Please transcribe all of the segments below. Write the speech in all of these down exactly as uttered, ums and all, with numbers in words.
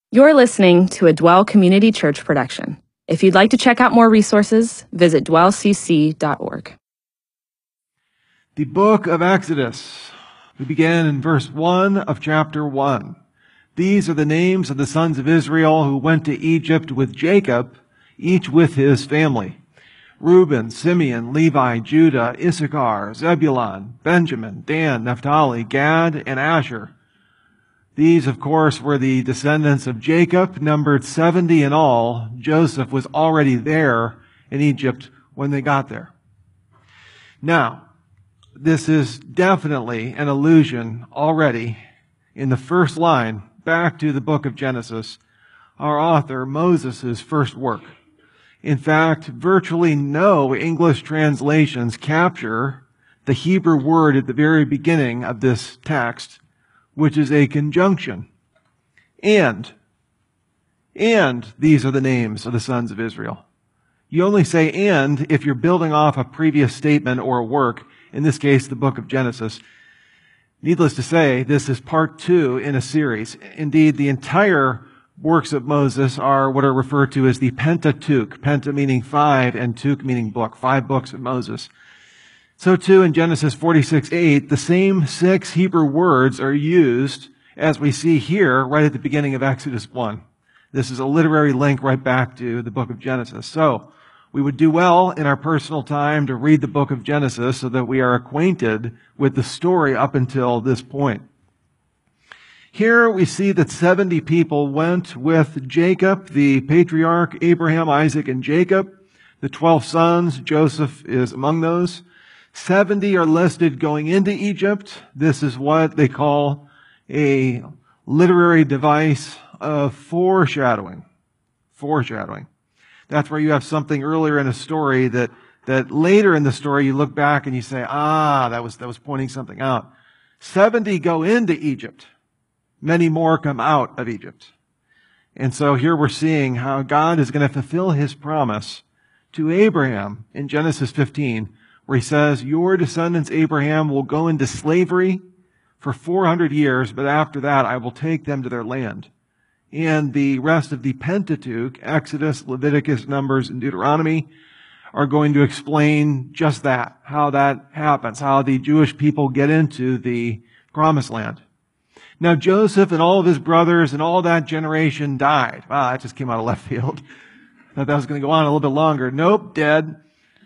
You're listening to a Dwell Community Church production. If you'd like to check out more resources, visit dwell c c dot org. The book of Exodus. We begin in verse one of chapter one. These are the names of the sons of Israel who went to Egypt with Jacob, each with his family. Reuben, Simeon, Levi, Judah, Issachar, Zebulun, Benjamin, Dan, Naphtali, Gad, and Asher. These, of course, were the descendants of Jacob, numbered seventy in all. Joseph was already there in Egypt when they got there. Now, this is definitely an allusion already in the first line back to the book of Genesis, our author Moses' first work. In fact, virtually no English translations capture the Hebrew word at the very beginning of this text, which is a conjunction. And, and these are the names of the sons of Israel. You only say and if you're building off a previous statement or a work, in this case, the book of Genesis. Needless to say, this is part two in a series. Indeed, the entire works of Moses are what are referred to as the Pentateuch. Penta meaning five and Tuch meaning book. Five books of Moses. So too in Genesis forty-six eight, the same six Hebrew words are used as we see here right at the beginning of Exodus one. This is a literary link right back to the book of Genesis. So we would do well in our personal time to read the book of Genesis so that we are acquainted with the story up until this point. Here we see that seventy people went with Jacob, the patriarch, Abraham, Isaac, and Jacob. The twelve sons, Joseph is among those. seventy are listed going into Egypt. This is what they call a literary device of foreshadowing. Foreshadowing. That's where you have something earlier in a story that, that later in the story you look back and you say, ah, that was, that was pointing something out. seventy go into Egypt. Many more come out of Egypt. And so here we're seeing how God is going to fulfill his promise to Abraham in Genesis fifteen, where he says, your descendants, Abraham, will go into slavery for four hundred years, but after that I will take them to their land. And the rest of the Pentateuch, Exodus, Leviticus, Numbers, and Deuteronomy, are going to explain just that, how that happens, how the Jewish people get into the Promised Land. Now Joseph and all of his brothers and all that generation died. Wow, that just came out of left field. Thought that was going to go on a little bit longer. Nope, dead.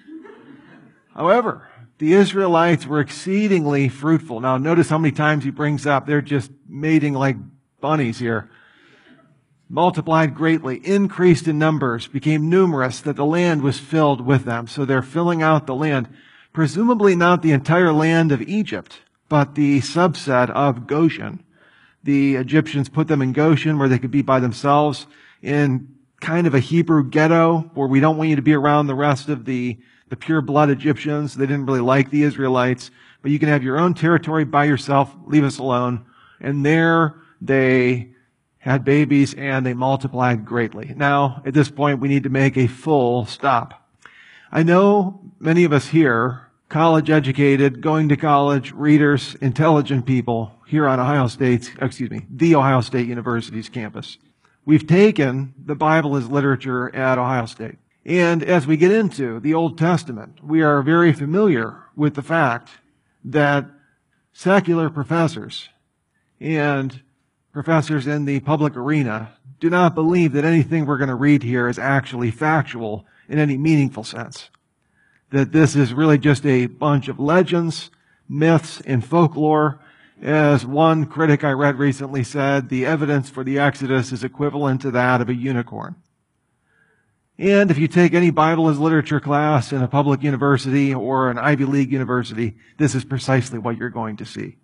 However, the Israelites were exceedingly fruitful. Now notice how many times he brings up, they're just mating like bunnies here. Multiplied greatly, increased in numbers, became numerous, that the land was filled with them. So they're filling out the land. Presumably not the entire land of Egypt, but the subset of Goshen. The Egyptians put them in Goshen where they could be by themselves in kind of a Hebrew ghetto where we don't want you to be around the rest of the, the pure blood Egyptians. They didn't really like the Israelites, but you can have your own territory by yourself, leave us alone. And there they had babies, and they multiplied greatly. Now, at this point, we need to make a full stop. I know many of us here, college-educated, going to college, readers, intelligent people here on Ohio State's, excuse me, the Ohio State University's campus. We've taken the Bible as literature at Ohio State. And as we get into the Old Testament, we are very familiar with the fact that secular professors and professors in the public arena do not believe that anything we're going to read here is actually factual in any meaningful sense. That this is really just a bunch of legends, myths, and folklore. As one critic I read recently said, the evidence for the Exodus is equivalent to that of a unicorn. And if you take any Bible as literature class in a public university or an Ivy League university, this is precisely what you're going to see.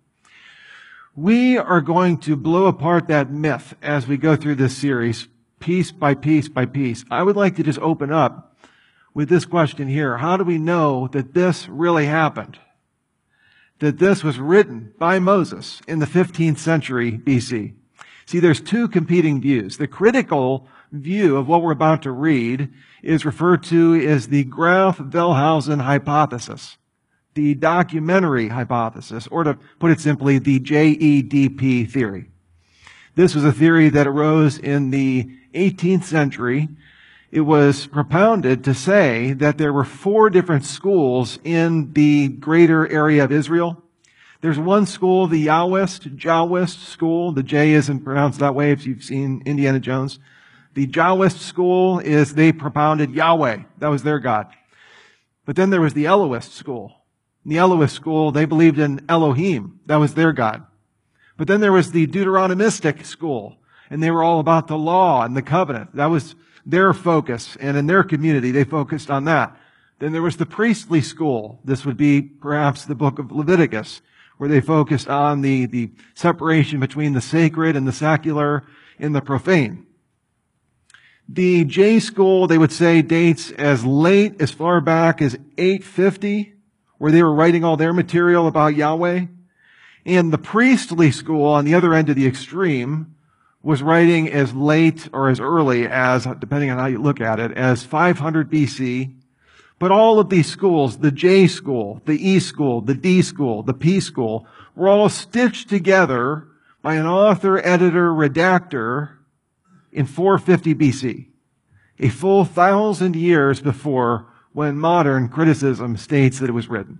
We are going to blow apart that myth as we go through this series, piece by piece by piece. I would like to just open up with this question here. How do we know that this really happened? That this was written by Moses in the fifteenth century B C? See, there's two competing views. The critical view of what we're about to read is referred to as the Graff-Wellhausen hypothesis. The documentary hypothesis, or to put it simply, the J E D P theory. This was a theory that arose in the eighteenth century. It was propounded to say that there were four different schools in the greater area of Israel. There's one school, the Yahwist, Jahwist school. The J isn't pronounced that way if you've seen Indiana Jones. The Jahwist school is, they propounded Yahweh. That was their God. But then there was the Elohist school. In the Elohist school, they believed in Elohim. That was their God. But then there was the Deuteronomistic school, and they were all about the law and the covenant. That was their focus, and in their community, they focused on that. Then there was the priestly school. This would be perhaps the book of Leviticus, where they focused on the, the separation between the sacred and the secular and the profane. The J school, they would say, dates as late, as far back as eight fifty, where they were writing all their material about Yahweh. And the priestly school, on the other end of the extreme, was writing as late or as early as, depending on how you look at it, as five hundred B C. But all of these schools, the J school, the E school, the D school, the P school, were all stitched together by an author, editor, redactor in four fifty B C, a full thousand years before when modern criticism states that it was written.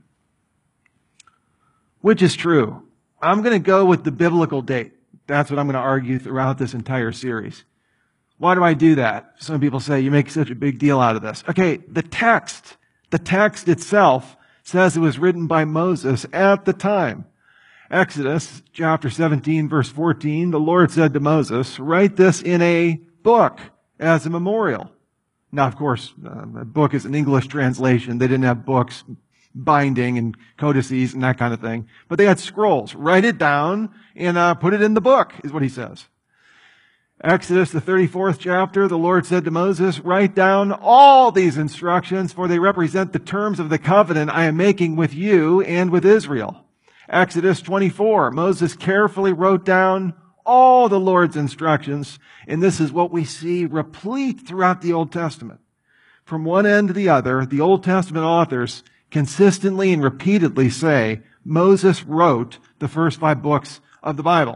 Which is true? I'm going to go with the biblical date. That's what I'm going to argue throughout this entire series. Why do I do that? Some people say, you make such a big deal out of this. Okay, the text, the text itself says it was written by Moses at the time. Exodus chapter seventeen, verse fourteen, the Lord said to Moses, write this in a book as a memorial. Now, of course, uh, a book is an English translation. They didn't have books, binding and codices and that kind of thing. But they had scrolls. Write it down and uh, put it in the book, is what he says. Exodus, the thirty-fourth chapter, the Lord said to Moses, write down all these instructions, for they represent the terms of the covenant I am making with you and with Israel. Exodus twenty-four, Moses carefully wrote down all the Lord's instructions, and this is what we see replete throughout the Old Testament. From one end to the other, the Old Testament authors consistently and repeatedly say, Moses wrote the first five books of the Bible.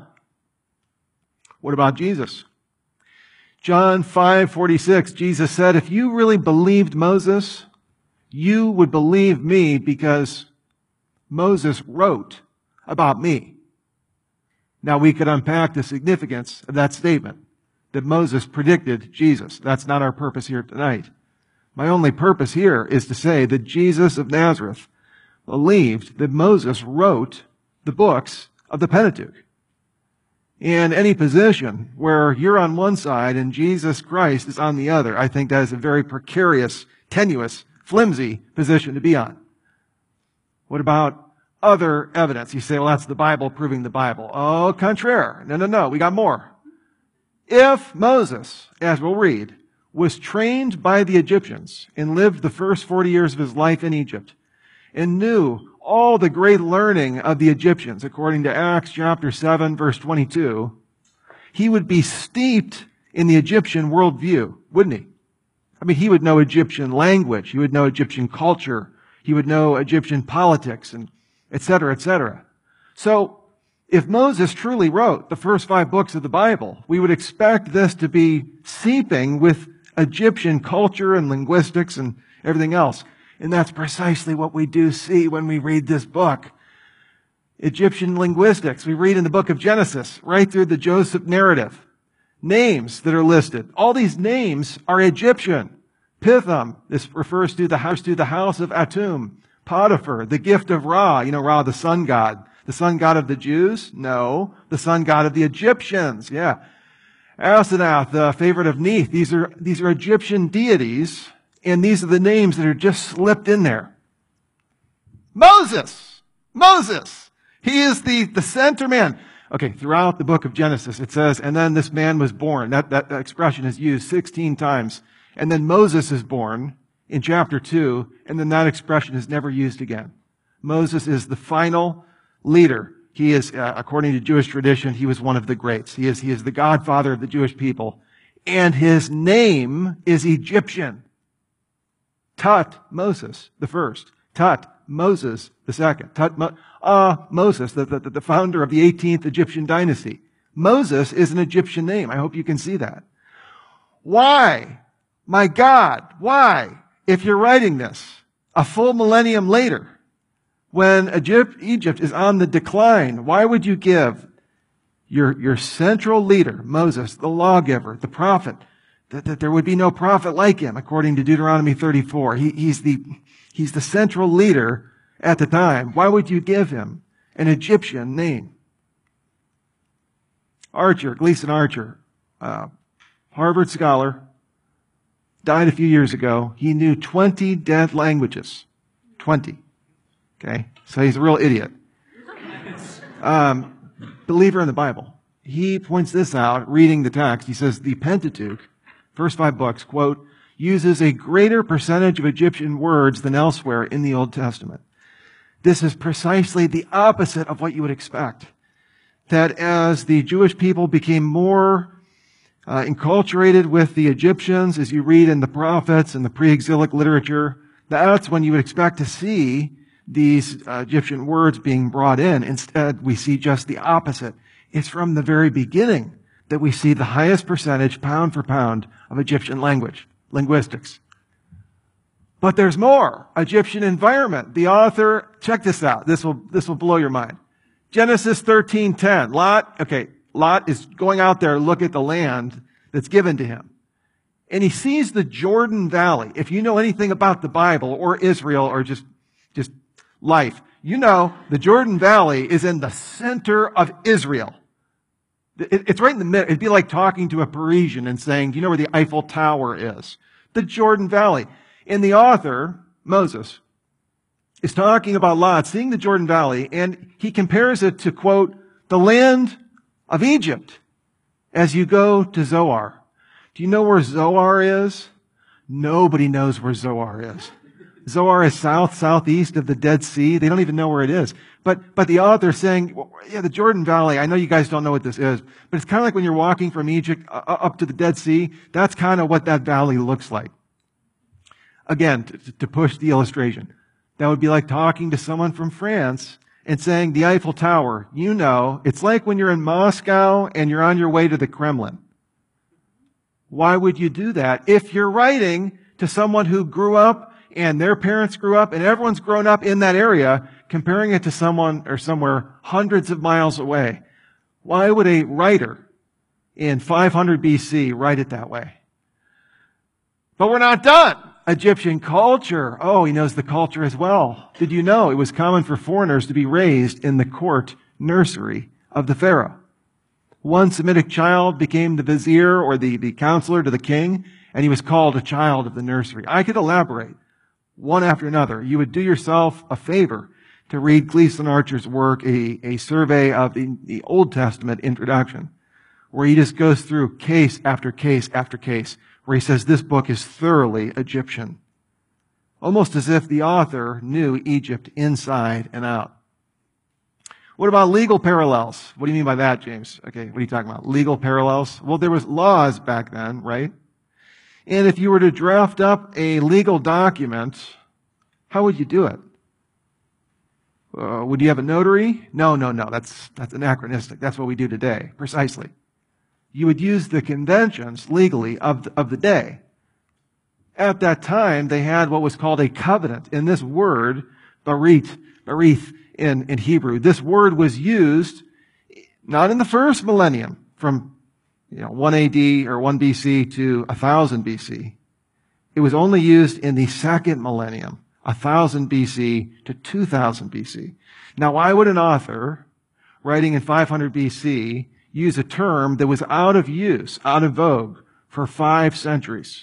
What about Jesus? John five forty-six, Jesus said, if you really believed Moses, you would believe me because Moses wrote about me. Now we could unpack the significance of that statement, that Moses predicted Jesus. That's not our purpose here tonight. My only purpose here is to say that Jesus of Nazareth believed that Moses wrote the books of the Pentateuch. And any position where you're on one side and Jesus Christ is on the other, I think that is a very precarious, tenuous, flimsy position to be on. What about other evidence? You say, well, that's the Bible proving the Bible. Au contraire. No, no, no. We got more. If Moses, as we'll read, was trained by the Egyptians and lived the first forty years of his life in Egypt and knew all the great learning of the Egyptians, according to Acts chapter seven, verse twenty-two, he would be steeped in the Egyptian worldview, wouldn't he? I mean, he would know Egyptian language. He would know Egyptian culture. He would know Egyptian politics, and et cetera, et cetera. So, if Moses truly wrote the first five books of the Bible, we would expect this to be seeping with Egyptian culture and linguistics and everything else. And that's precisely what we do see when we read this book. Egyptian linguistics. We read in the book of Genesis, right through the Joseph narrative. Names that are listed. All these names are Egyptian. Pithom, this refers to the house, to the house of Atum. Potiphar, the gift of Ra. You know, Ra, the sun god. The sun god of the Jews? No. The sun god of the Egyptians. Yeah. Asenath, the favorite of Neith. These are, these are Egyptian deities. And these are the names that are just slipped in there. Moses! Moses! He is the, the center man. Okay, throughout the book of Genesis, it says, and then this man was born. That, that, that expression is used sixteen times. And then Moses is born in chapter two, and then that expression is never used again. Moses is the final leader. He is, uh, according to Jewish tradition, he was one of the greats. He is, he is the godfather of the Jewish people. And his name is Egyptian. Tut, Moses, the first. Tut, Moses, the second. Tut, Mo- uh, Moses, the, the, the founder of the eighteenth Egyptian dynasty. Moses is an Egyptian name. I hope you can see that. Why? My God, why? If you're writing this a full millennium later, when Egypt, Egypt is on the decline, why would you give your, your central leader, Moses, the lawgiver, the prophet, that, that there would be no prophet like him, according to Deuteronomy thirty-four. He, he's the, he's the central leader at the time. Why would you give him an Egyptian name? Archer, Gleason Archer, uh, Harvard scholar, died a few years ago. He knew twenty dead languages. twenty. Okay? So he's a real idiot. Um, believer in the Bible. He points this out, reading the text. He says, the Pentateuch, first five books, quote, uses a greater percentage of Egyptian words than elsewhere in the Old Testament. This is precisely the opposite of what you would expect. That as the Jewish people became more uh, enculturated with the Egyptians, as you read in the prophets and the pre-exilic literature, that's when you would expect to see these uh, Egyptian words being brought in. Instead, we see just the opposite. It's from the very beginning that we see the highest percentage, pound for pound, of Egyptian language, linguistics. But there's more. Egyptian environment. The author, check this out. This will, this will blow your mind. Genesis thirteen ten. Lot, okay, Lot is going out there to look at the land that's given to him. And he sees the Jordan Valley. If you know anything about the Bible or Israel or just, just life, you know the Jordan Valley is in the center of Israel. It's right in the middle. It'd be like talking to a Parisian and saying, do you know where the Eiffel Tower is? The Jordan Valley. And the author, Moses, is talking about Lot seeing the Jordan Valley, and he compares it to, quote, the land of Egypt as you go to Zoar. Do you know where Zoar is? Nobody knows where Zoar is. Zoar is south, southeast of the Dead Sea. They don't even know where it is. But, but the author is saying, well, yeah, the Jordan Valley, I know you guys don't know what this is, but it's kind of like when you're walking from Egypt up to the Dead Sea. That's kind of what that valley looks like. Again, to, to push the illustration. That would be like talking to someone from France and saying, the Eiffel Tower, you know, it's like when you're in Moscow and you're on your way to the Kremlin. Why would you do that if you're writing to someone who grew up and their parents grew up and everyone's grown up in that area, comparing it to someone or somewhere hundreds of miles away? Why would a writer in five hundred B C write it that way? But we're not done. Egyptian culture. Oh, he knows the culture as well. Did you know it was common for foreigners to be raised in the court nursery of the Pharaoh? One Semitic child became the vizier or the, the counselor to the king, and he was called a child of the nursery. I could elaborate one after another. You would do yourself a favor to read Gleason Archer's work, a, a survey of the, the Old Testament introduction, where he just goes through case after case after case, where he says this book is thoroughly Egyptian. Almost as if the author knew Egypt inside and out. What about legal parallels? What do you mean by that, James? Okay, what are you talking about? Legal parallels? Well, there was laws back then, right? And if you were to draft up a legal document, how would you do it? Uh, would you have a notary? No, no, no. That's, that's anachronistic. That's what we do today, precisely. You would use the conventions legally of the, of the day. At that time, they had what was called a covenant. In this word, barit, barith in, in Hebrew, this word was used not in the first millennium, from you know, one A D or one B C to one thousand B C. It was only used in the second millennium, one thousand B C to two thousand B C. Now, why would an author writing in five hundred B C use a term that was out of use, out of vogue for five centuries?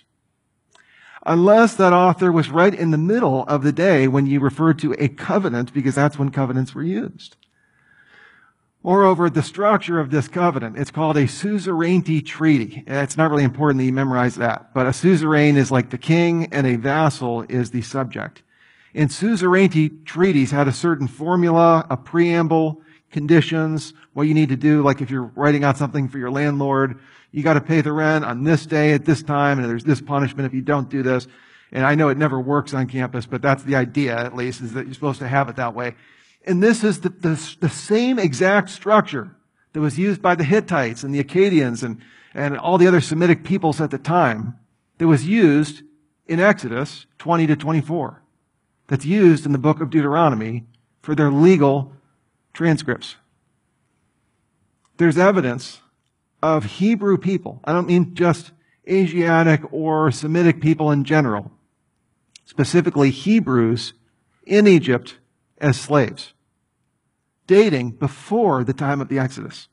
Unless that author was right in the middle of the day when you referred to a covenant, because that's when covenants were used. Moreover, the structure of this covenant, it's called a suzerainty treaty. It's not really important that you memorize that, but a suzerain is like the king and a vassal is the subject. And suzerainty treaties had a certain formula, a preamble, conditions, what you need to do, like if you're writing out something for your landlord, you got to pay the rent on this day at this time, and there's this punishment if you don't do this. And I know it never works on campus, but that's the idea, at least, is that you're supposed to have it that way. And this is the, the, the same exact structure that was used by the Hittites and the Akkadians and, and all the other Semitic peoples at the time, that was used in Exodus twenty to twenty-four, that's used in the book of Deuteronomy for their legal transcripts. There's evidence of Hebrew people. I don't mean just Asiatic or Semitic people in general, specifically Hebrews in Egypt as slaves, dating before the time of the Exodus.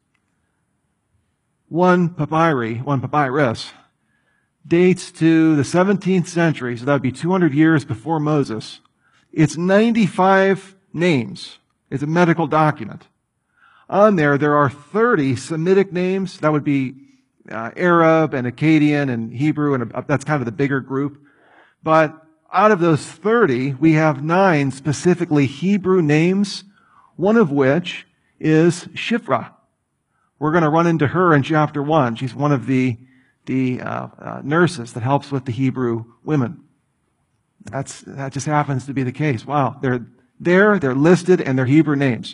One papyri, one papyrus, dates to the seventeenth century, so that would be two hundred years before Moses. It's ninety-five names. It's a medical document. On there, there are thirty Semitic names. That would be uh, Arab and Akkadian and Hebrew, and uh, that's kind of the bigger group. But out of those thirty, we have nine specifically Hebrew names, one of which is Shiphrah. We're going to run into her in chapter one. She's one of the, the uh, uh, nurses that helps with the Hebrew women. That's, that just happens to be the case. Wow, they're there, they're listed, and they're Hebrew names.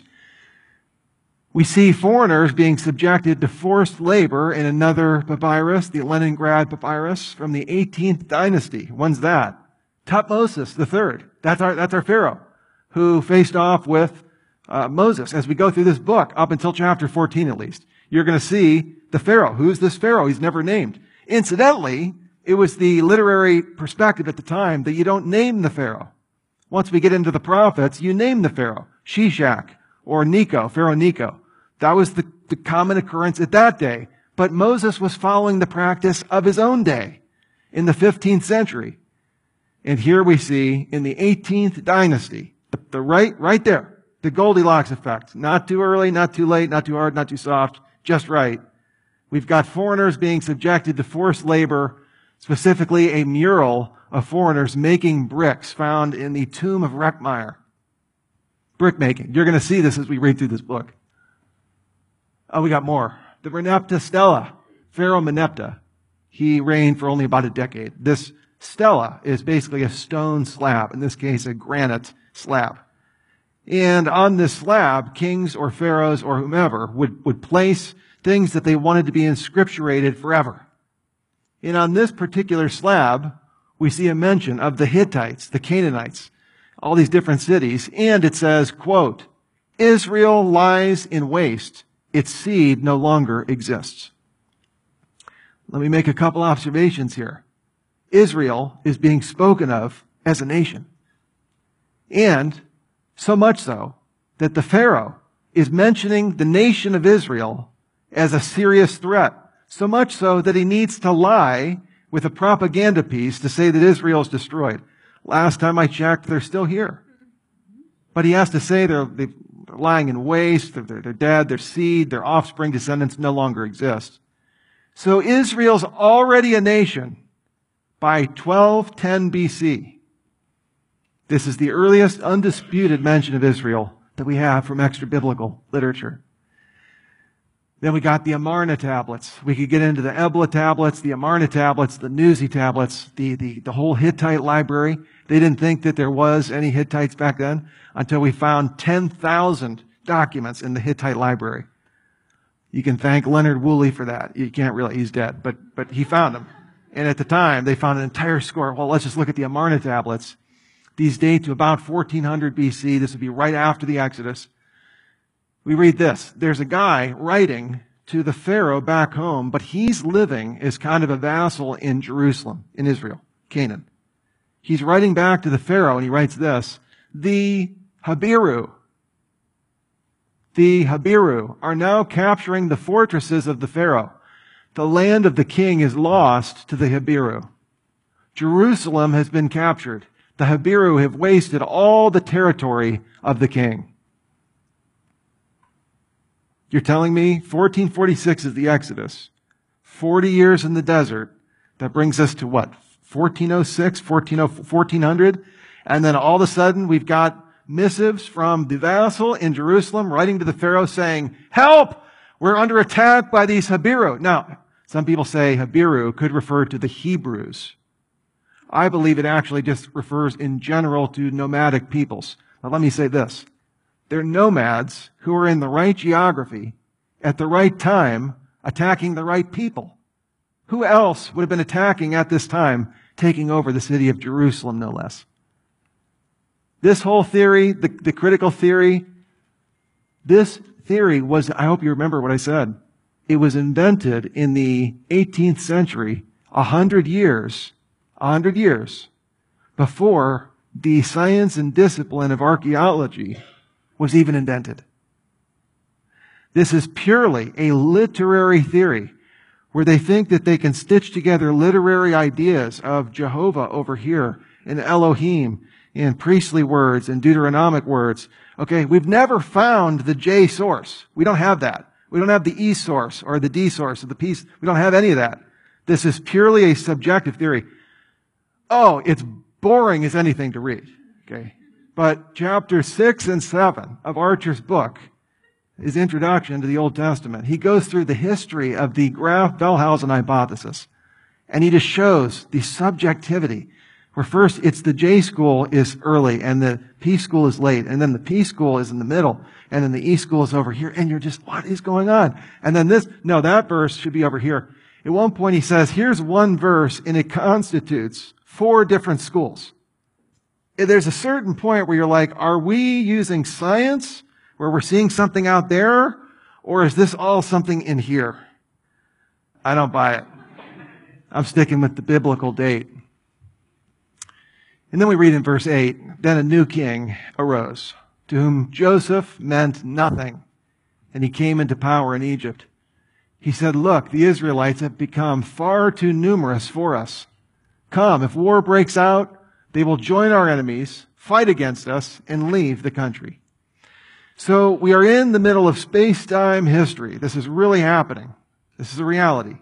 We see foreigners being subjected to forced labor in another papyrus, the Leningrad papyrus from the eighteenth dynasty. When's that? Tutmosis the third. That's our, that's our Pharaoh who faced off with uh, Moses. As we go through this book, up until chapter fourteen at least, you're going to see the Pharaoh. Who's this Pharaoh? He's never named. Incidentally, it was the literary perspective at the time that you don't name the Pharaoh. Once we get into the prophets, you name the Pharaoh. Shishak or Necho, Pharaoh Necho. That was the, the common occurrence at that day. But Moses was following the practice of his own day in the fifteenth century. And here we see in the eighteenth dynasty, the, the right, right there, the Goldilocks effect. Not too early, not too late, not too hard, not too soft, just right. We've got foreigners being subjected to forced labor, specifically a mural of foreigners making bricks found in the tomb of Reckmeyer. Brickmaking. You're going to see this as we read through this book. Oh, we got more. The Merneptah Stela, Pharaoh Merneptah. He reigned for only about a decade. This stela is basically a stone slab, in this case a granite slab. And on this slab, kings or pharaohs or whomever would, would place things that they wanted to be inscripturated forever. And on this particular slab, we see a mention of the Hittites, the Canaanites, all these different cities, and it says, quote, Israel lies in waste. Its seed no longer exists. Let me make a couple observations here. Israel is being spoken of as a nation. And so much so that the Pharaoh is mentioning the nation of Israel as a serious threat. So much so that he needs to lie with a propaganda piece to say that Israel is destroyed. Last time I checked, they're still here. But he has to say they're, they're lying in waste, they're, they're dead, their seed, their offspring, descendants no longer exist. So Israel's already a nation by twelve ten B C. This is the earliest undisputed mention of Israel that we have from extra-biblical literature. Then we got the Amarna tablets. We could get into the Ebla tablets, the Amarna tablets, the Nuzi tablets, the, the, the whole Hittite library. They didn't think that there was any Hittites back then until we found ten thousand documents in the Hittite library. You can thank Leonard Woolley for that. You can't really, he's dead, but, but he found them. And at the time, they found an entire score. Well, let's just look at the Amarna tablets. These date to about fourteen hundred B C. This would be right after the Exodus. We read this. There's a guy writing to the Pharaoh back home, but he's living as kind of a vassal in Jerusalem, in Israel, Canaan. He's writing back to the Pharaoh, and he writes this. The Habiru, the Habiru are now capturing the fortresses of the Pharaoh. The land of the king is lost to the Habiru. Jerusalem has been captured. The Habiru have wasted all the territory of the king. You're telling me fourteen forty-six is the Exodus. forty years in the desert. That brings us to what? fourteen oh six, fourteen hundred. And then all of a sudden we've got missives from the vassal in Jerusalem writing to the Pharaoh saying, help! We're under attack by these Habiru. Now, some people say Habiru could refer to the Hebrews. I believe it actually just refers in general to nomadic peoples. Now let me say this. They're nomads who are in the right geography at the right time, attacking the right people. Who else would have been attacking at this time, taking over the city of Jerusalem, no less? This whole theory, the, the critical theory, this theory was, I hope you remember what I said, it was invented in the eighteenth century, a hundred years, a hundred years before the science and discipline of archaeology was even invented. This is purely a literary theory where they think that they can stitch together literary ideas of Jehovah over here and Elohim in priestly words and Deuteronomic words. Okay, we've never found the J source. We don't have that. We don't have the E source or the D source or the P. We don't have any of that. This is purely a subjective theory. Oh, it's boring as anything to read. Okay, but chapter six and seven of Archer's book, his introduction to the Old Testament, he goes through the history of the Graf-Bellhausen hypothesis, and he just shows the subjectivity. Where first it's the J school is early and the P school is late, and then the P school is in the middle, and then the E school is over here, and you're just, what is going on? And then this, no, that verse should be over here. At one point he says, here's one verse, and it constitutes four different schools. There's a certain point where you're like, are we using science, where we're seeing something out there, or is this all something in here? I don't buy it. I'm sticking with the biblical date. And then we read in verse eight, then a new king arose, to whom Joseph meant nothing, and he came into power in Egypt. He said, look, the Israelites have become far too numerous for us. Come, if war breaks out, they will join our enemies, fight against us, and leave the country. So we are in the middle of space-time history. This is really happening. This is a reality.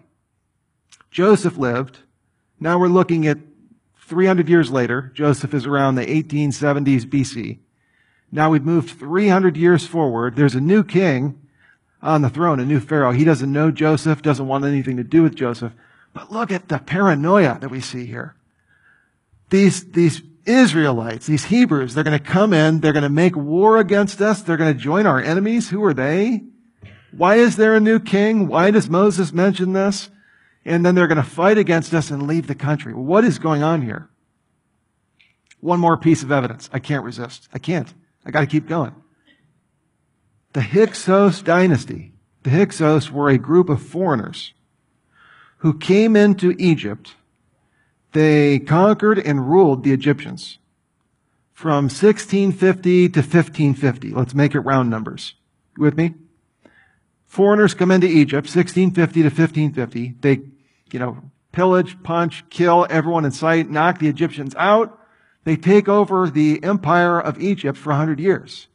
Joseph lived. Now we're looking at three hundred years later. Joseph is around the eighteen seventies B C. Now we've moved three hundred years forward. There's a new king on the throne, a new Pharaoh. He doesn't know Joseph, doesn't want anything to do with Joseph. But look at the paranoia that we see here. These, these Israelites, these Hebrews, they're going to come in, they're going to make war against us, they're going to join our enemies. Who are they? Why is there a new king? Why does Moses mention this? And then they're going to fight against us and leave the country. What is going on here? One more piece of evidence. I can't resist. I can't. I got to keep going. The Hyksos dynasty. The Hyksos were a group of foreigners who came into Egypt. They conquered and ruled the Egyptians from sixteen fifty to fifteen fifty. Let's make it round numbers. You with me? Foreigners come into Egypt, sixteen fifty to fifteen fifty. They, you know, pillage, punch, kill everyone in sight, knock the Egyptians out. They take over the empire of Egypt for one hundred years.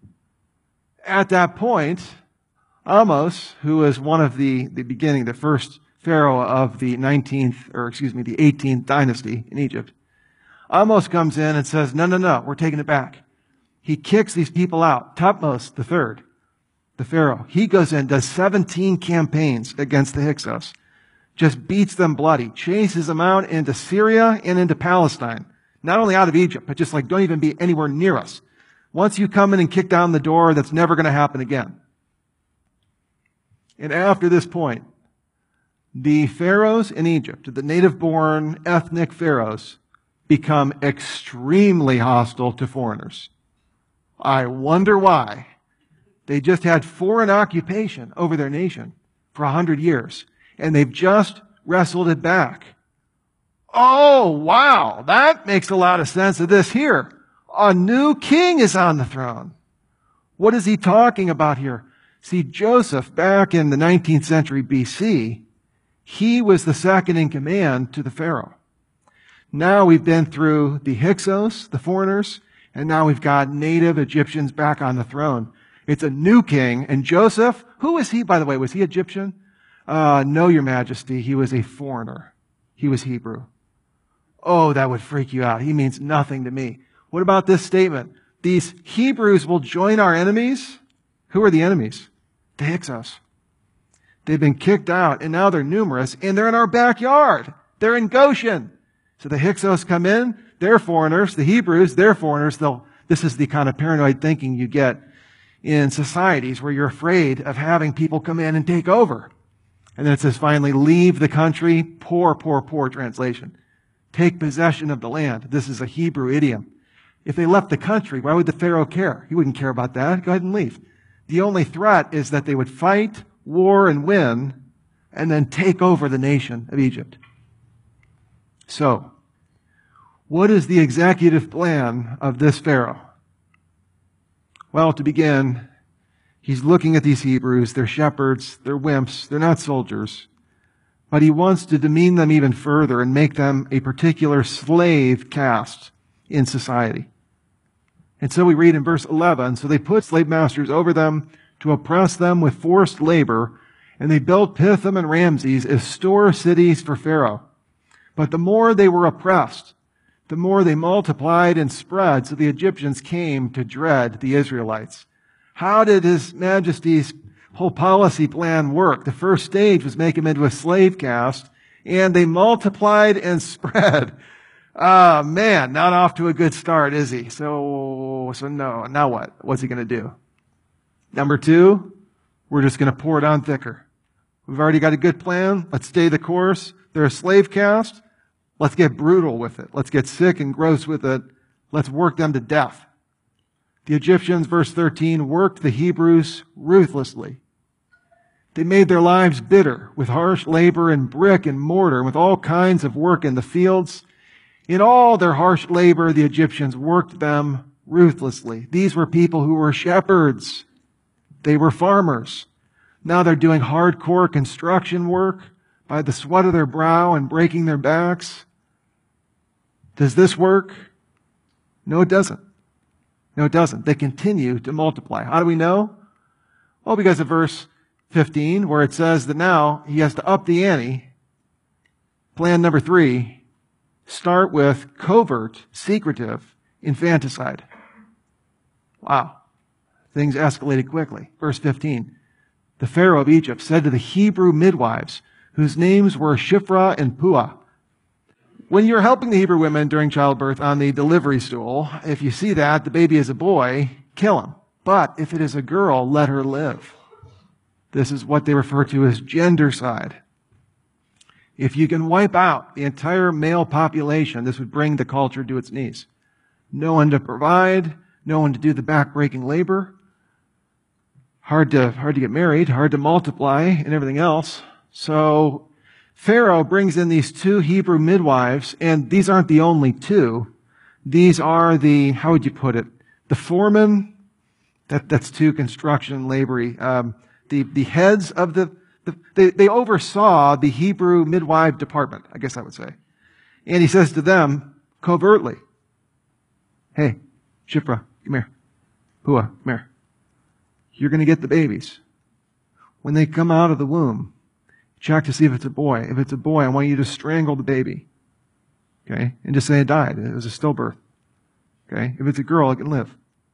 At that point, Amos, who is one of the, the beginning, the first pharaoh of the nineteenth, or excuse me, the eighteenth dynasty in Egypt, Amos comes in and says, no, no, no, we're taking it back. He kicks these people out. Thutmose the third, the pharaoh, he goes in, does seventeen campaigns against the Hyksos, just beats them bloody, chases them out into Syria and into Palestine. Not only out of Egypt, but just like, don't even be anywhere near us. Once you come in and kick down the door, that's never going to happen again. And after this point, the pharaohs in Egypt, the native-born ethnic pharaohs, become extremely hostile to foreigners. I wonder why. They just had foreign occupation over their nation for a hundred years, and they've just wrestled it back. Oh, wow, that makes a lot of sense of this here. A new king is on the throne. What is he talking about here? See, Joseph, back in the nineteenth century B C, he was the second in command to the Pharaoh. Now we've been through the Hyksos, the foreigners, and now we've got native Egyptians back on the throne. It's a new king. And Joseph, who was he, by the way? Was he Egyptian? Uh, no, Your Majesty. He was a foreigner. He was Hebrew. Oh, that would freak you out. He means nothing to me. What about this statement? These Hebrews will join our enemies. Who are the enemies? The Hyksos. They've been kicked out, and now they're numerous, and they're in our backyard. They're in Goshen. So the Hyksos come in, they're foreigners. The Hebrews, they're foreigners. They'll, this is the kind of paranoid thinking you get in societies where you're afraid of having people come in and take over. And then it says finally, leave the country. Poor, poor, poor translation. Take possession of the land. This is a Hebrew idiom. If they left the country, why would the Pharaoh care? He wouldn't care about that. Go ahead and leave. The only threat is that they would fight, war, and win, and then take over the nation of Egypt. So, what is the executive plan of this Pharaoh? Well, to begin, he's looking at these Hebrews. They're shepherds. They're wimps. They're not soldiers. But he wants to demean them even further and make them a particular slave caste in society. And so we read in verse eleven, so they put slave masters over them to oppress them with forced labor, and they built Pithom and Ramses as store cities for Pharaoh. But the more they were oppressed, the more they multiplied and spread, so the Egyptians came to dread the Israelites. How did His Majesty's whole policy plan work? The first stage was make them into a slave caste, and they multiplied and spread. Ah, man, not off to a good start, is he? So, so no. Now what? What's he going to do? Number two, we're just going to pour it on thicker. We've already got a good plan. Let's stay the course. They're a slave caste. Let's get brutal with it. Let's get sick and gross with it. Let's work them to death. The Egyptians, verse thirteen, worked the Hebrews ruthlessly. They made their lives bitter with harsh labor in brick and mortar and with all kinds of work in the fields. In all their harsh labor, the Egyptians worked them ruthlessly. These were people who were shepherds. They were farmers. Now they're doing hardcore construction work by the sweat of their brow and breaking their backs. Does this work? No, it doesn't. No, it doesn't. They continue to multiply. How do we know? Well, because of verse fifteen, where it says that now he has to up the ante. Plan number three. Start with covert, secretive infanticide. Wow. Things escalated quickly. Verse fifteen. The Pharaoh of Egypt said to the Hebrew midwives, whose names were Shiphrah and Puah. When you're helping the Hebrew women during childbirth on the delivery stool, if you see that the baby is a boy, kill him. But if it is a girl, let her live. This is what they refer to as gendercide. If you can wipe out the entire male population, this would bring the culture to its knees. No one to provide, no one to do the back-breaking labor. Hard to, hard to get married, hard to multiply, and everything else. So Pharaoh brings in these two Hebrew midwives, and these aren't the only two. These are the, how would you put it? The foremen, that, that's too construction labory. Um, the, the heads of the They, they oversaw the Hebrew midwife department, I guess I would say. And he says to them, covertly, hey, Shiphrah, come here. Puah, come here. You're going to get the babies. When they come out of the womb, check to see if it's a boy. If it's a boy, I want you to strangle the baby. Okay? And just say it died. It was a stillbirth. Okay? If it's a girl, it can live.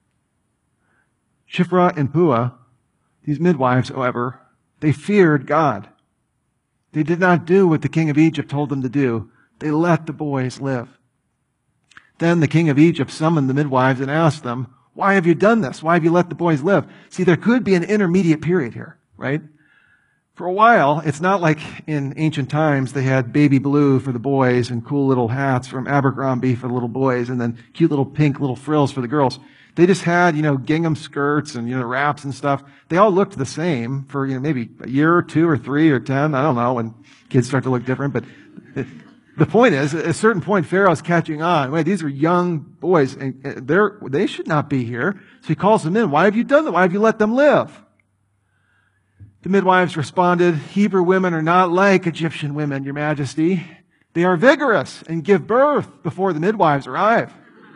Shiphrah and Puah, these midwives, however, they feared God. They did not do what the king of Egypt told them to do. They let the boys live. Then the king of Egypt summoned the midwives and asked them, why have you done this? Why have you let the boys live? See, there could be an intermediate period here, right? For a while, it's not like in ancient times they had baby blue for the boys and cool little hats from Abercrombie for the little boys and then cute little pink little frills for the girls. They just had, you know, gingham skirts and, you know, wraps and stuff. They all looked the same for, you know, maybe a year or two or three or ten. I don't know when kids start to look different. But it, the point is, at a certain point, Pharaoh's catching on. Wait, these are young boys and they're, they should not be here. So he calls them in. Why have you done that? Why have you let them live? The midwives responded, Hebrew women are not like Egyptian women, Your Majesty. They are vigorous and give birth before the midwives arrive.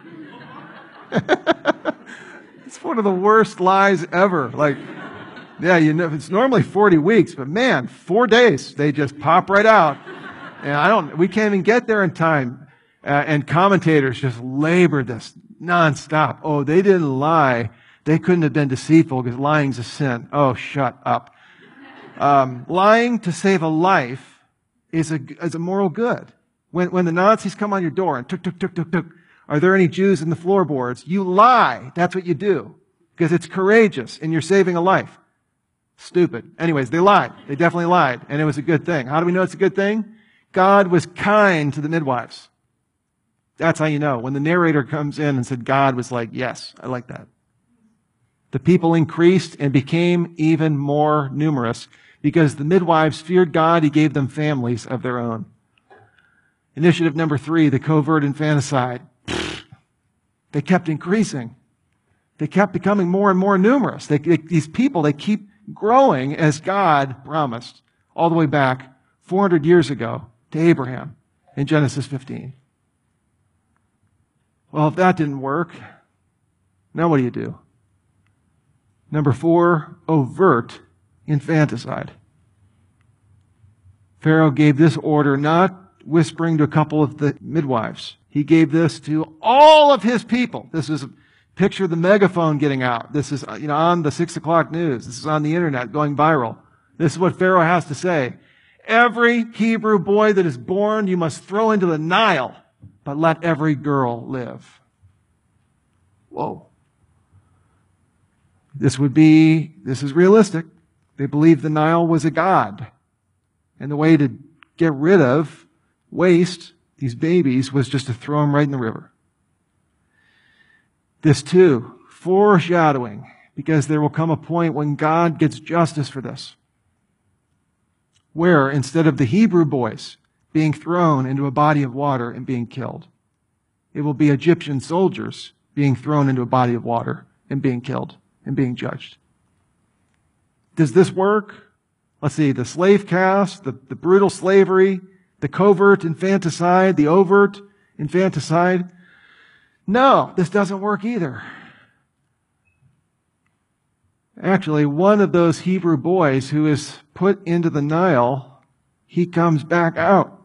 It's one of the worst lies ever. Like, yeah, you know, it's normally forty weeks, but man, four days, they just pop right out. And I don't, we can't even get there in time. Uh, and commentators just labor this nonstop. Oh, they didn't lie. They couldn't have been deceitful because lying's a sin. Oh, shut up. Um, lying to save a life is a, is a moral good. When, when the Nazis come on your door and tuk, tuk, tuk, tuk, tuk, are there any Jews in the floorboards? You lie. That's what you do. because it's courageous and you're saving a life. Stupid. Anyways, they lied. They definitely lied, and it was a good thing. How do we know it's a good thing? God was kind to the midwives. That's how you know. When the narrator comes in and said God was like, yes, I like that. The people increased and became even more numerous because the midwives feared God. He gave them families of their own. Initiative number three, the covert infanticide. They kept increasing. They kept becoming more and more numerous. They, they, these people, they keep growing as God promised all the way back four hundred years ago to Abraham in Genesis fifteen. Well, if that didn't work, now what do you do? Number four, overt infanticide. Pharaoh gave this order not whispering to a couple of the midwives. He gave this to all of his people. This is, picture the megaphone getting out. This is, you know, on the six o'clock news. This is on the internet going viral. This is what Pharaoh has to say. Every Hebrew boy that is born you must throw into the Nile, but let every girl live. Whoa. This would be, this is realistic. They believed the Nile was a god. And the way to get rid of waste, these babies, was just to throw them right in the river. This too, foreshadowing, because there will come a point when God gets justice for this, where instead of the Hebrew boys being thrown into a body of water and being killed, it will be Egyptian soldiers being thrown into a body of water and being killed and being judged. Does this work? Let's see, the slave caste, the, the brutal slavery, the covert infanticide, the overt infanticide. No, this doesn't work either. Actually, one of those Hebrew boys who is put into the Nile, he comes back out.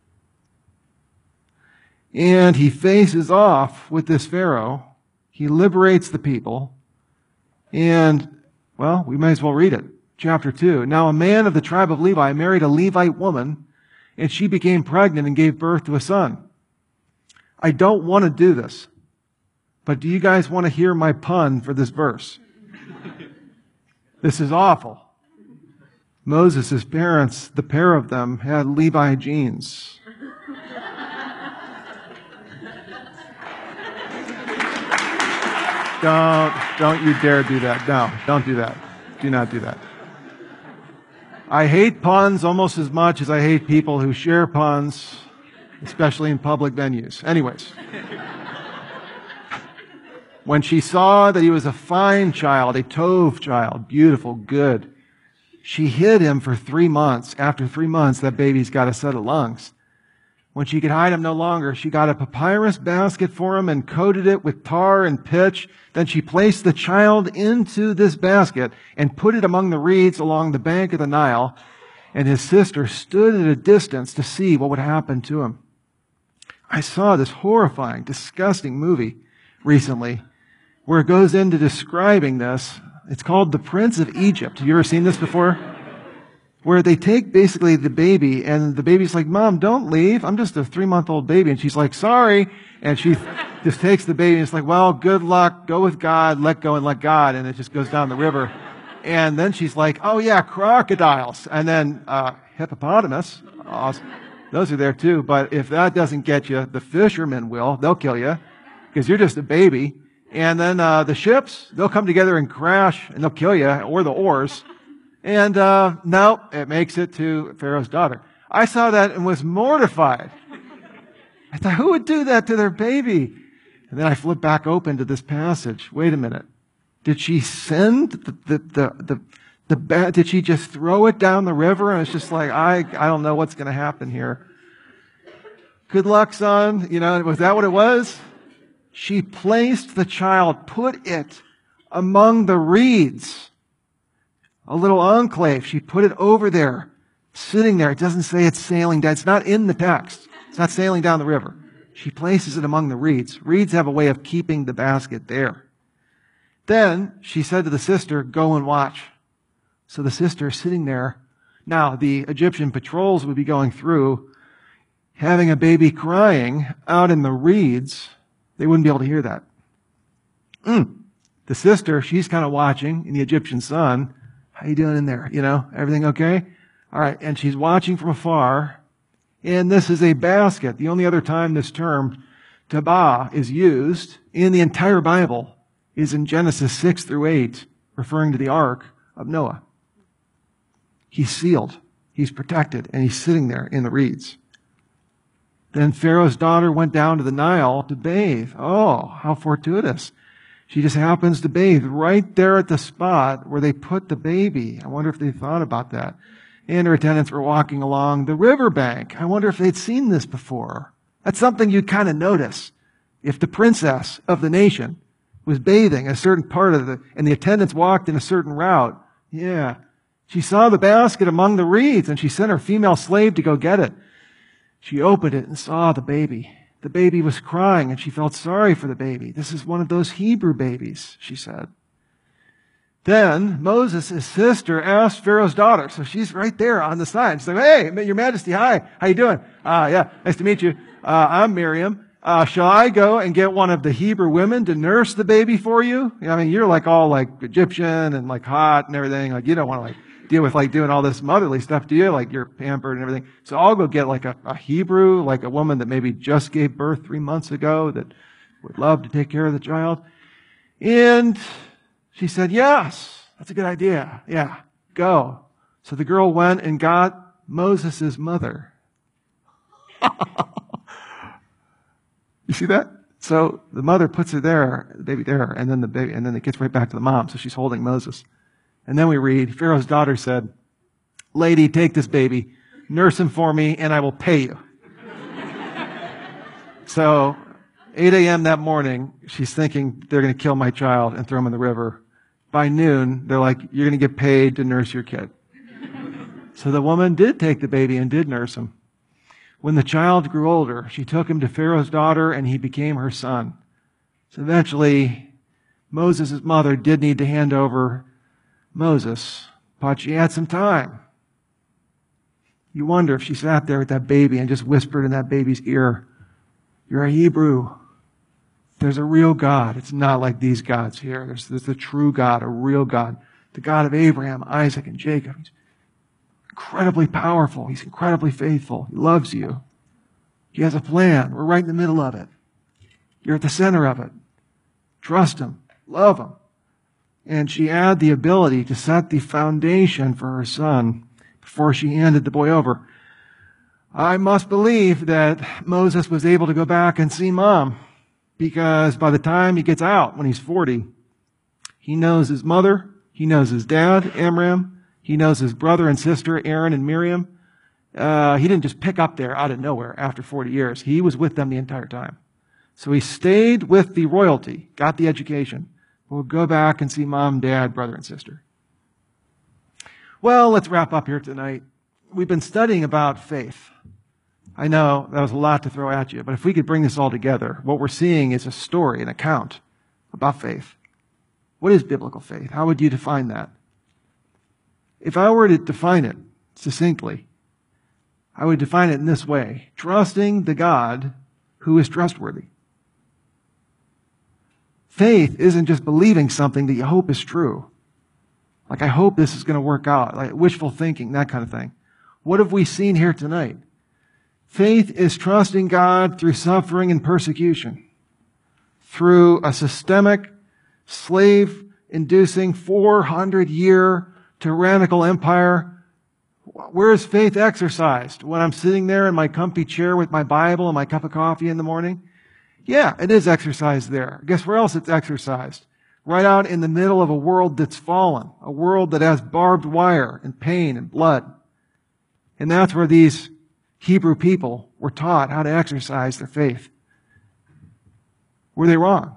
And he faces off with this Pharaoh. He liberates the people. And, well, we may as well read it. Chapter two. Now a man of the tribe of Levi married a Levite woman, and she became pregnant and gave birth to a son. I don't want to do this, but do you guys want to hear my pun for this verse? This is awful. Moses' parents, the pair of them, had Levi genes. Don't, don't you dare do that. No, don't do that. Do not do that. I hate puns almost as much as I hate people who share puns, especially in public venues. Anyways. When she saw that he was a fine child, a Tov child, beautiful, good, she hid him for three months. After three months, that baby's got a set of lungs. When she could hide him no longer, she got a papyrus basket for him and coated it with tar and pitch. Then she placed the child into this basket and put it among the reeds along the bank of the Nile. And his sister stood at a distance to see what would happen to him. I saw this horrifying, disgusting movie recently where it goes into describing this. It's called The Prince of Egypt. Have you ever seen this before? Where they take basically the baby, and the baby's like, Mom, don't leave. I'm just a three-month-old baby. And she's like, sorry. And she just takes the baby, and it's like, well, good luck. Go with God. Let go and let God. And it just goes down the river. And then she's like, oh, yeah, crocodiles. And then uh hippopotamus. Awesome. Those are there, too. But if that doesn't get you, the fishermen will. They'll kill you because you're just a baby. And then uh the ships, they'll come together and crash, and they'll kill you, or the oars. And, uh, no, it makes it to Pharaoh's daughter. I saw that and was mortified. I thought, who would do that to their baby? And then I flipped back open to this passage. Wait a minute. Did she send the, the, the, the, the ba- did she just throw it down the river? And it's just like, I, I don't know what's going to happen here. Good luck, son. You know, was that what it was? She placed the child, put it among the reeds. A little enclave. She put it over there, sitting there. It doesn't say it's sailing down. It's not in the text. It's not sailing down the river. She places it among the reeds. Reeds have a way of keeping the basket there. Then she said to the sister, go and watch. So the sister is sitting there. Now, the Egyptian patrols would be going through, having a baby crying out in the reeds. They wouldn't be able to hear that. Mm. The sister, she's kind of watching in the Egyptian sun. How you doing in there? You know, everything okay? All right. And she's watching from afar. And this is a basket. The only other time this term, tabah, is used in the entire Bible is in Genesis six through eight, referring to the ark of Noah. He's sealed. He's protected. And he's sitting there in the reeds. Then Pharaoh's daughter went down to the Nile to bathe. Oh, how fortuitous. She just happens to bathe right there at the spot where they put the baby. I wonder if they thought about that. And her attendants were walking along the riverbank. I wonder if they'd seen this before. That's something you kind of notice. If the princess of the nation was bathing a certain part of the, and the attendants walked in a certain route, yeah. She saw the basket among the reeds and she sent her female slave to go get it. She opened it and saw the baby. The baby was crying and she felt sorry for the baby. This is one of those Hebrew babies, she said. Then Moses, his sister, asked Pharaoh's daughter. So she's right there on the side. She's like, hey, Your Majesty, hi. How you doing? Uh, yeah, nice to meet you. Uh, I'm Miriam. Uh, shall I go and get one of the Hebrew women to nurse the baby for you? I mean, you're like all like Egyptian and like hot and everything. Like you don't want to like deal with like doing all this motherly stuff, do you? Like you're pampered and everything. So I'll go get like a, a Hebrew, like a woman that maybe just gave birth three months ago that would love to take care of the child. And she said, yes, that's a good idea. Yeah, go. So the girl went and got Moses' mother. You see that? So the mother puts her there, the baby there, and then the baby, and then it gets right back to the mom. So she's holding Moses. And then we read, Pharaoh's daughter said, lady, take this baby, nurse him for me, and I will pay you. So eight a.m. that morning, she's thinking they're going to kill my child and throw him in the river. By noon, they're like, you're going to get paid to nurse your kid. So the woman did take the baby and did nurse him. When the child grew older, she took him to Pharaoh's daughter and he became her son. So eventually, Moses' mother did need to hand over Moses, but she had some time. You wonder if she sat there with that baby and just whispered in that baby's ear, you're a Hebrew. There's a real God. It's not like these gods here. There's, there's the true God, a real God. The God of Abraham, Isaac, and Jacob. He's incredibly powerful. He's incredibly faithful. He loves you. He has a plan. We're right in the middle of it. You're at the center of it. Trust Him. Love Him. And she had the ability to set the foundation for her son before she handed the boy over. I must believe that Moses was able to go back and see Mom, because by the time he gets out, when he's forty, he knows his mother, he knows his dad, Amram, he knows his brother and sister, Aaron and Miriam. Uh, he didn't just pick up there out of nowhere after forty years. He was with them the entire time. So he stayed with the royalty, got the education. We'll go back and see mom, dad, brother, and sister. Well, let's wrap up here tonight. We've been studying about faith. I know that was a lot to throw at you, but if we could bring this all together, what we're seeing is a story, an account about faith. What is biblical faith? How would you define that? If I were to define it succinctly, I would define it in this way: trusting the God who is trustworthy. Faith isn't just believing something that you hope is true. Like, I hope this is going to work out, like wishful thinking, that kind of thing. What have we seen here tonight? Faith is trusting God through suffering and persecution, through a systemic, slave-inducing, four hundred year tyrannical empire. Where is faith exercised? When I'm sitting there in my comfy chair with my Bible and my cup of coffee in the morning? Yeah, it is exercised there. Guess where else it's exercised? Right out in the middle of a world that's fallen, a world that has barbed wire and pain and blood. And that's where these Hebrew people were taught how to exercise their faith. Were they wrong?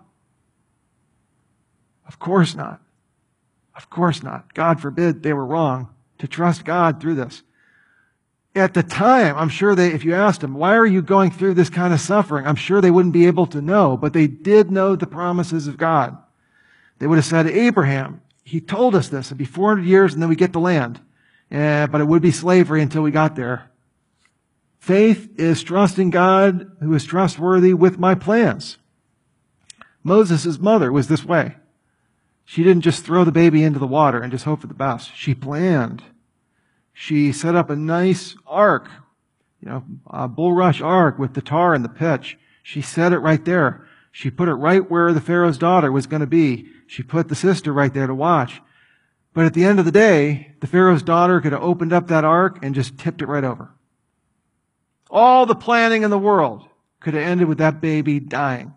Of course not. Of course not. God forbid they were wrong to trust God through this. At the time, I'm sure they, if you asked them, why are you going through this kind of suffering? I'm sure they wouldn't be able to know, but they did know the promises of God. They would have said to Abraham, he told us this, it'd be four hundred years and then we get the land. Eh, but it would be slavery until we got there. Faith is trusting God who is trustworthy with my plans. Moses' mother was this way. She didn't just throw the baby into the water and just hope for the best. She planned. She set up a nice ark, you know, a bulrush ark with the tar and the pitch. She set it right there. She put it right where the Pharaoh's daughter was going to be. She put the sister right there to watch. But at the end of the day, the Pharaoh's daughter could have opened up that ark and just tipped it right over. All the planning in the world could have ended with that baby dying.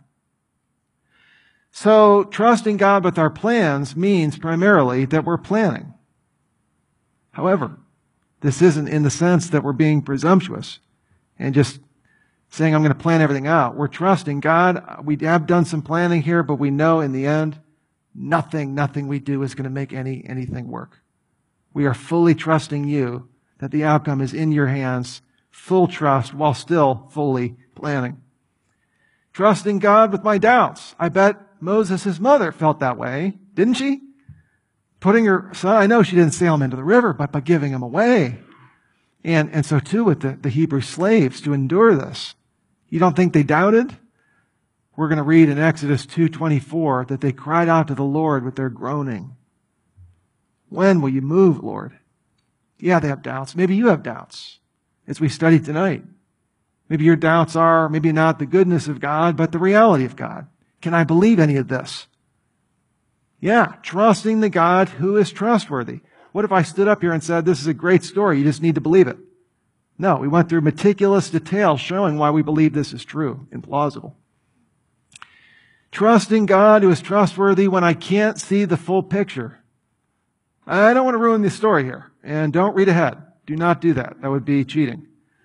So trusting God with our plans means primarily that we're planning. However, this isn't in the sense that we're being presumptuous and just saying, I'm going to plan everything out. We're trusting God. We have done some planning here, but we know in the end, nothing, nothing we do is going to make any anything work. We are fully trusting you that the outcome is in your hands, full trust while still fully planning. Trusting God with my doubts. I bet Moses' mother felt that way, didn't she? Putting her son, I know she didn't sail him into the river, but by giving him away. And, and so too with the, the Hebrew slaves to endure this. You don't think they doubted? We're going to read in Exodus two twenty-four that they cried out to the Lord with their groaning. When will you move, Lord? Yeah, they have doubts. Maybe you have doubts as we study tonight. Maybe your doubts are maybe not the goodness of God, but the reality of God. Can I believe any of this? Yeah, trusting the God who is trustworthy. What if I stood up here and said, this is a great story, you just need to believe it? No, we went through meticulous detail showing why we believe this is true and plausible. Trusting God who is trustworthy when I can't see the full picture. I don't want to ruin the story here, and don't read ahead. Do not do that. That would be cheating.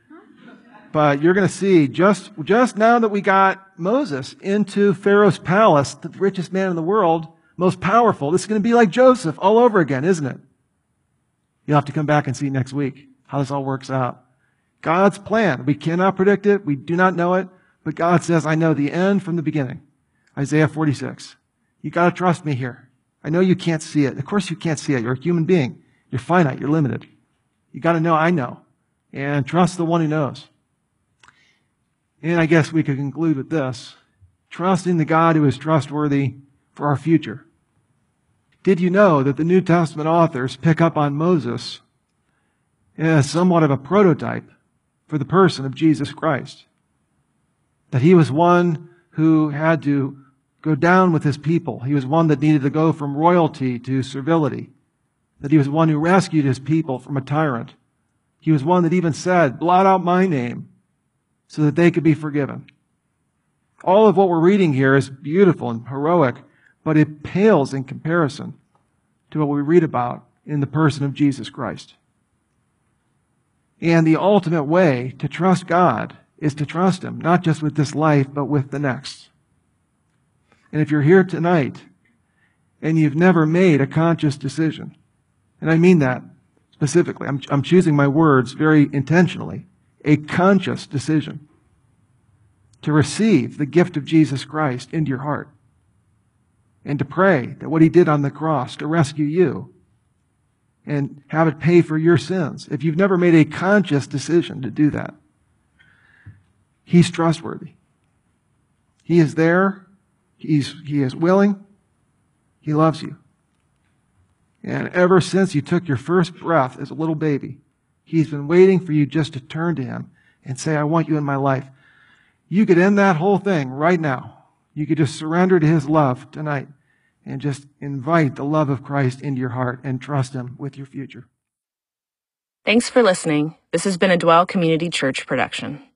But you're going to see just, just now that we got Moses into Pharaoh's palace, the richest man in the world, most powerful, this is going to be like Joseph all over again, isn't it? You'll have to come back and see next week how this all works out. God's plan. We cannot predict it. We do not know it. But God says, I know the end from the beginning. Isaiah forty-six. You got to trust me here. I know you can't see it. Of course you can't see it. You're a human being. You're finite. You're limited. You got to know I know. And trust the one who knows. And I guess we could conclude with this. Trusting the God who is trustworthy for our future. Did you know that the New Testament authors pick up on Moses as somewhat of a prototype for the person of Jesus Christ? That he was one who had to go down with his people. He was one that needed to go from royalty to servility. That he was one who rescued his people from a tyrant. He was one that even said, blot out my name so that they could be forgiven. All of what we're reading here is beautiful and heroic, but it pales in comparison to what we read about in the person of Jesus Christ. And the ultimate way to trust God is to trust Him, not just with this life, but with the next. And if you're here tonight and you've never made a conscious decision, and I mean that specifically, I'm, I'm choosing my words very intentionally, a conscious decision to receive the gift of Jesus Christ into your heart and to pray that what He did on the cross to rescue you and have it pay for your sins. If you've never made a conscious decision to do that, He's trustworthy. He is there. He's, he is willing. He loves you. And ever since you took your first breath as a little baby, He's been waiting for you just to turn to Him and say, I want you in my life. You could end that whole thing right now. You could just surrender to His love tonight and just invite the love of Christ into your heart and trust Him with your future. Thanks for listening. This has been a Dwell Community Church production.